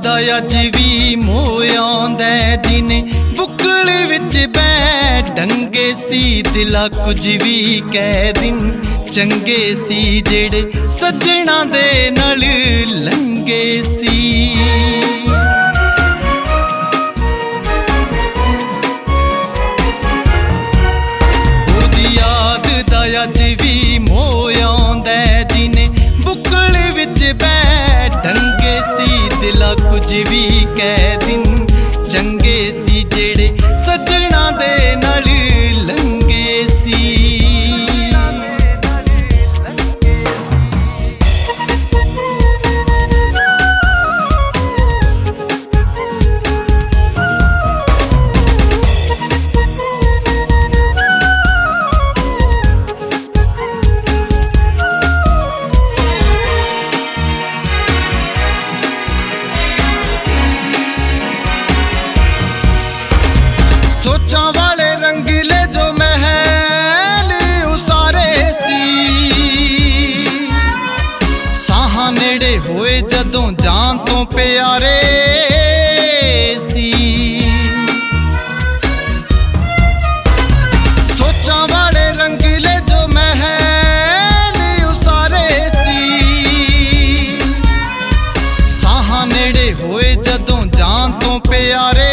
ਦਾ ਅੱਜ ਵੀ ਮੋਹ ਆਉਂਦਾ ਜਿਨੇ ਬੁੱਕਲ ਵਿੱਚ ਬੈ ਡੰਗੇ ਸੀ ਦਿਲਾ ਕੁਝ ਵੀ ਕਹਿ ਦਿਨ ਚੰਗੇ ਸੀ ਜਿਹੜੇ ਸੱਜਣਾ ਦੇ ਨਾਲ ਲੰਗੇ ਸੀ। ਉਹਦੀ ਯਾਦ ਦਾ ਅੱਜ ਵੀ ਮੋਹ ਆਉਂਦਾ ਜਿਨੇ ਬੁੱਕਲ ਵਿੱਚ ਬੈ ਡੰਗੇ ਸੀ ਦਿਲਾ ਕੁਝ ਵੀ ਕਹਿ ਦਿਨ ਚੰਗੇ ਸੀ ਜਿਹੜੇ ਸੱਜਣਾ ਦੇ ਨਾਲ ਲੰਗੇ ਸੀ। ਸੋਚਾਂ ਵਾਲੇ ਰੰਗੀਲੇ ਜੋ ਮਹਿਲ ਉਸਾਰੇ ਸੀ ਸਾਹਾਂ ਨੇੜੇ ਹੋਏ ਜਦੋਂ ਜਾਨ ਤੋਂ ਪਿਆਰੇ ਸੀ। ਸੋਚਾਂ ਵਾਲੇ ਰੰਗੀਲੇ ਜੋ ਮਹਿਲ ਉਸਾਰੇ ਸੀ ਸਾਹਾਂ ਨੇੜੇ ਹੋਏ ਜਦੋਂ ਜਾਨ ਤੋਂ ਪਿਆਰੇ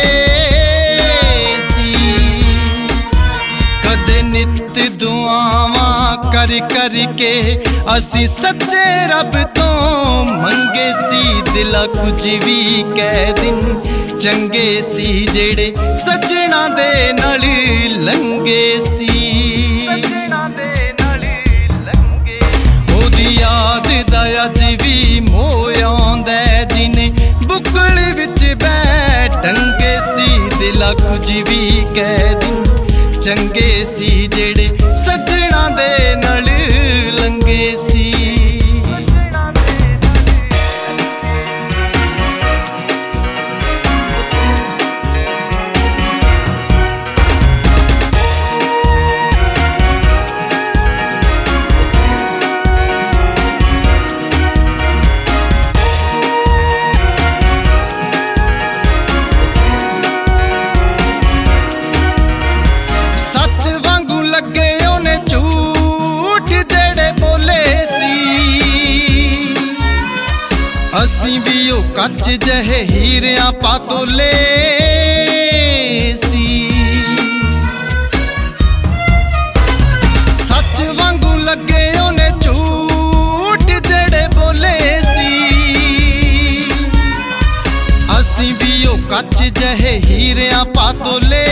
ਨਿਤ ਦੁਆਵਾਂ ਕਰ ਕੇ ਅਸੀਂ ਸੱਚੇ ਰੱਬ ਤੋਂ ਮੰਗੇ ਸੀ ਦਿਲਾ ਕੁਝ ਵੀ ਕਹਿ ਦਿਨ ਚੰਗੇ ਸੀ ਜਿਹੜੇ ਸੱਜਣਾ ਦੇ ਨਾਲ ਲੰਗੇ ਸੀ। ਉਹਦੀ ਯਾਦ ਦਾ ਅੱਜ ਵੀ ਮੋਹ ਆਉਂਦਾ ਜਿਨੇ ਬੁੱਕਲ ਵਿੱਚ ਬੈ ਡੰਗੇ ਸੀ ਦਿਲਾ ਕੁਝ ਵੀ ਕਹਿ ਦਿਨ ਚੰਗੇ ਸੀ ਜਿਹੜੇ ਸੱਜਣਾ ਦੇ ਨਾਲ ਲੰਗੇ ਸੀ। ਅਸੀਂ ਵੀ ਉਹ ਕੱਚ ਜਿਹੇ ਹੀਰਿਆਂ ਪਾ ਤੋਲੇ ਸੀ ਸੱਚ ਵਾਂਗੂ ਲੱਗੇ ਉਹਨੇ ਝੂਠ ਜਿਹੜੇ ਬੋਲੇ ਸੀ। ਅਸੀਂ ਵੀ ਉਹ ਕੱਚ ਜਿਹੇ ਹੀਰਿਆਂ ਪਾ ਤੋਲੇ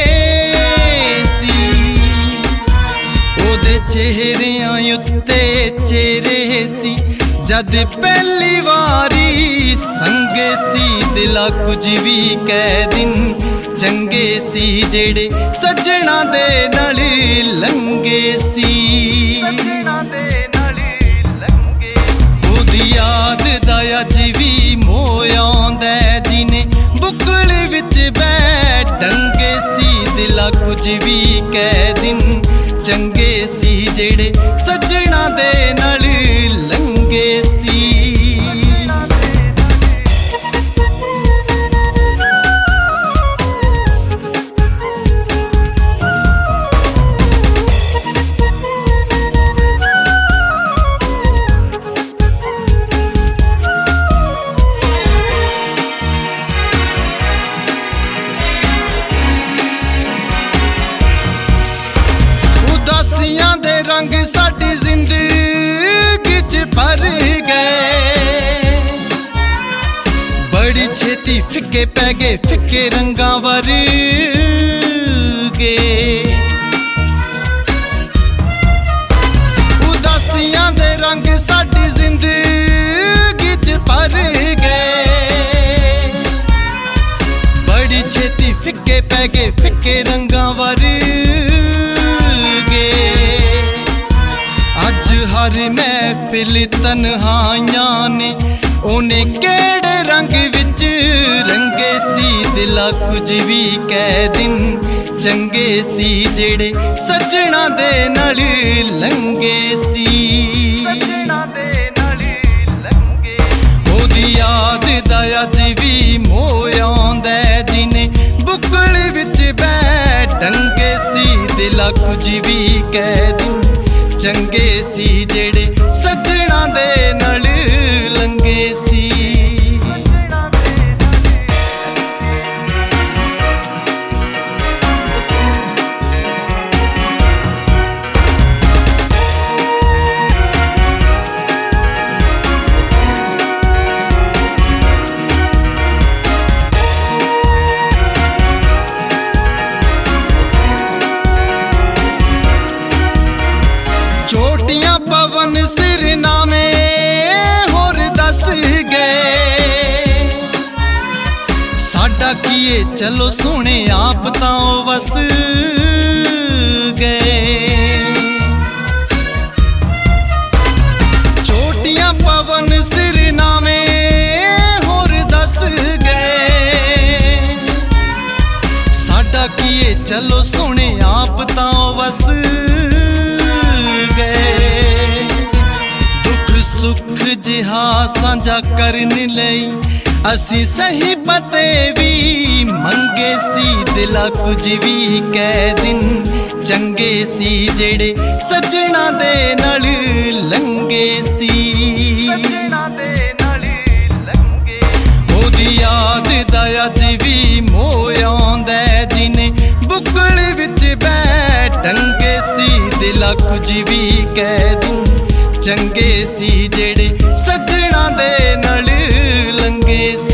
ਸੀ ਉਹਦੇ ਚਿਹਰਿਆਂ ਉੱਤੇ ਚਿਹਰੇ ਸੀ ਜਦ ਪਹਿਲੀ ਵਾਰੀ ਸੰਗੇ ਸੀ ਦਿਲਾ ਕੁਝ ਵੀ ਕਹਿ ਦਿਨ ਚੰਗੇ ਸੀ ਜਿਹੜੇ ਸੱਜਣਾ ਦੇ ਨਾਲ ਲੰਗੇ ਸੀ। ਉਹਦੀ ਯਾਦ ਦਾ ਅੱਜ ਵੀ ਮੋਹ ਆਉਂਦਾ ਜਿਨੇ ਬੁੱਕਲ ਵਿੱਚ ਬੈ ਡੰਗੇ ਸੀ ਦਿਲਾ ਕੁਝ ਵੀ ਕਹਿ ਦਿਨ ਚੰਗੇ ਸੀ ਜਿਹੜੇ ਸੱਜਣਾ ਦੇ ਨਾਲ ਲੰਗੇ ਸੀ। ਉਦਾਸੀਆਂ ਦੇ ਰੰਗ ਸਾਡੀ ਜ਼ਿੰਦਗੀ ਚ ਭਰ ਗਏ ਬੜੀ ਛੇਤੀ ਫਿੱਕੇ ਪੈ ਗਏ ਫਿੱਕੇ ਰੰਗਾਂ ਵਰਗੇ। ਉਦਾਸੀਆਂ ਦੇ ਰੰਗ ਸਾਡੀ ਜ਼ਿੰਦਗੀ ਚ ਭਰ ਗਏ ਬੜੀ ਛੇਤੀ ਫਿੱਕੇ ਪੈ ਗਏ ਫਿੱਕੇ ਰੰਗਾਂ ਵਰਗੇ। ਅੱਜ ਹਰ ਮਹਿਫਿਲ ਤਨਹਾਈਆਂ ਨੇ ਉਹਨੇ ਕਿਹੜੇ ਰੰਗ ਵਿੱਚ ਰੰਗੇ ਸੀ ਦਿਲਾ ਕੁਝ ਵੀ ਕਹਿ ਦਿਨ ਚੰਗੇ ਸੀ ਜਿਹੜੇ ਸੱਜਣਾ ਦੇ ਨਾਲ ਲੰਗੇ ਸੀ। ਉਹਦੀ ਯਾਦ ਦਾ ਅੱਜ ਵੀ दिला कुछ भी कह दूं चंगे सी जेड़े सजना दे नाल लंगे सी। चोटियां पवन सिरनामे होर दस गए साडा किए चलो सोने आप तां वस गए। चोटियां पवन सिरनामे होर दस गए साडा किए चलो सोने आप तां वस सुख जिहा साझा करने लई असी सही पते भी मंगे सी दिला कुछ भी कह दिन चंगे सी जेड़े सजना दे नाल लंगे सी। ओदी याद दा अज भी मोह आउंदा जिने बुकल विच बैठ टंगे सी दिला कुछ भी कह दूं चंगे सी जेड़े सजना दे नाल लंगे सी।